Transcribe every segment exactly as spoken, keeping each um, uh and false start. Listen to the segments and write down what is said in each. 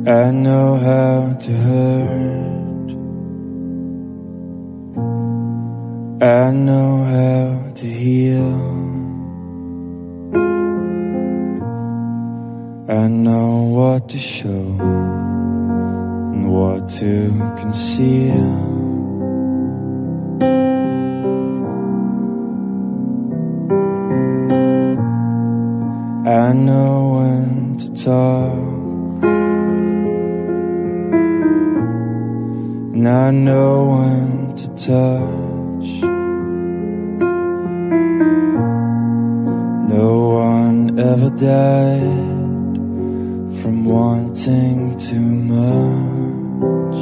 I know how to hurt, I know how to heal, I know what to show and what to conceal. I know when to talk, and I know when to touch. No one ever died from wanting too much.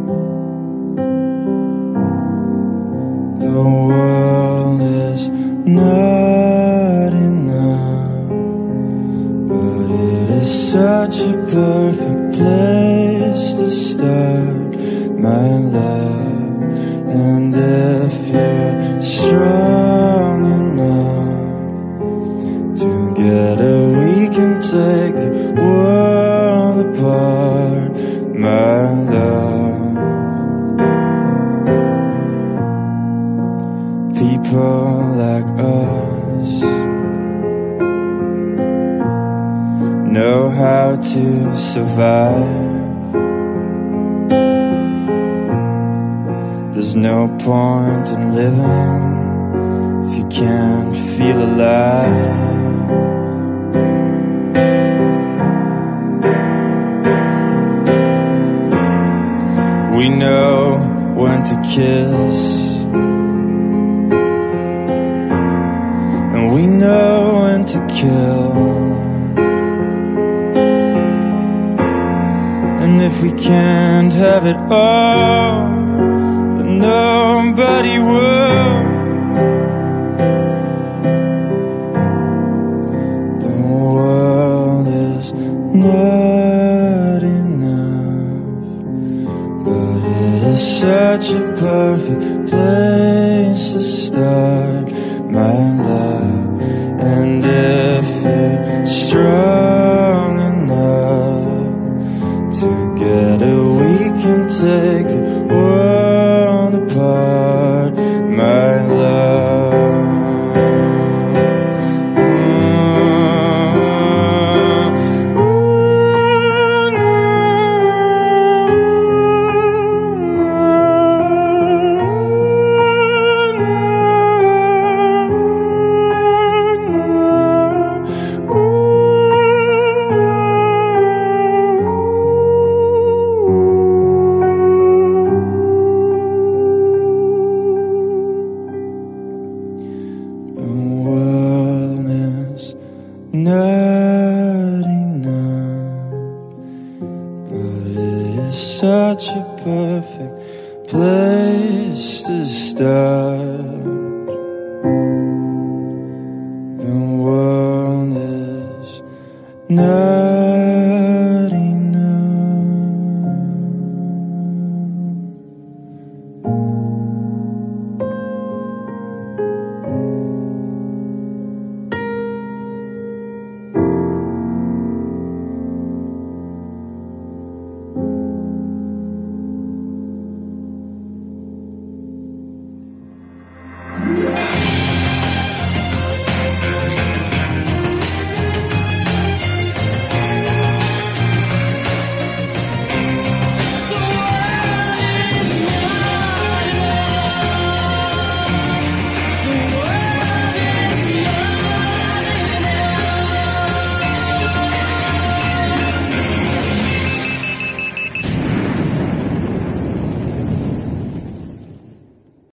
The world is not enough, but it is such a perfect place to start, my love. And if you're strong enough together, we can take the world apart, my love. People like us know how to survive. There's no point in living if you can't feel alive. We know when to kiss, and we know when to kill. And if we can't have it all, then nobody will. The world is not enough, but it is such a perfect place to start, my love. And if you're strong enough, together we can take the world apart, my love. Not enough, but it is such a perfect place to start. The world is not